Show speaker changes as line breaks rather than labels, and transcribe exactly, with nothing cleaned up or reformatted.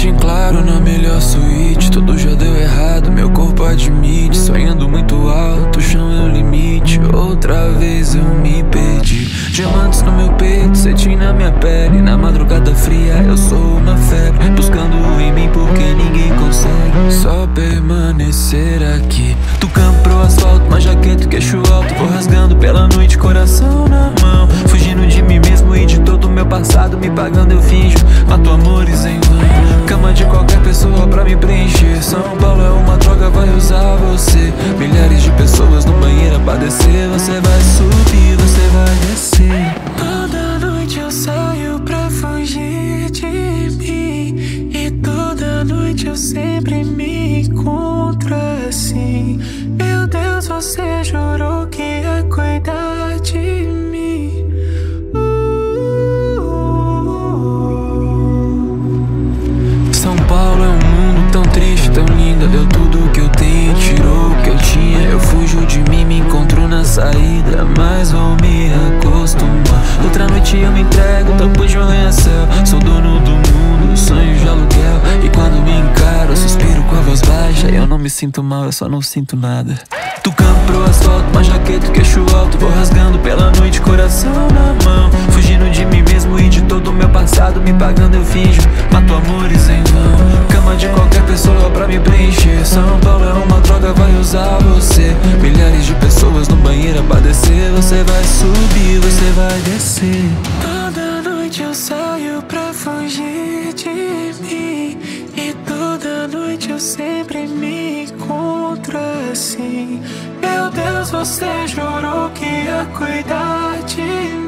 noite em claro, na melhor suíte. Tudo já deu errado, meu corpo admite. Sonhando muito alto, o chão é o limite. Outra vez eu me perdi. Diamantes no meu peito, cetim na minha pele. Na madrugada fria eu sou uma febre, buscando em mim porque ninguém consegue só permanecer aqui. Do campo pro asfalto, uma jaqueta, queixo alto. Vou rasgando pela noite, coração na mão. Fugindo de mim mesmo e de todo o meu passado. Me pagando eu finjo, mato amores em vão. Cama de qualquer pessoa pra me preencher. São Paulo é uma droga, vai usar você. Milhares de pessoas no banheiro a padecer. Você vai subir, você vai descer.
Toda noite eu saio pra fugir de mim, e toda noite eu sempre me encontro assim. Meu Deus, você jurou que ia cuidar de mim.
São Paulo é um mundo tão triste, tão lindo. Deu tudo o que eu tenho, tirou o que eu tinha. Eu fujo de mim, me encontro na saída, mas vou me acostumar. Outra noite eu me entrego, tampo de um arranha-céu. Sou dono do mundo, sonho de aluguel. E quando me encaro, eu suspiro com a voz baixa. Eu não me sinto mal, eu só não sinto nada. Do campo pro asfalto, uma jaqueta, queixo alto. Vou rasgando pela noite, coração na mão. Fugindo de mim mesmo e de todo o meu passado. Me pagando eu finjo, mato amores em vão. Cama de qualquer pessoa pra me preencher. São Paulo é uma droga, vai usar você. Milhares de pessoas no banheiro a padecer. Você vai subir, você vai descer.
Toda noite eu saio pra fugir de mim, e toda noite eu sempre me encontro assim. Meu Deus, você jurou que ia cuidar de mim.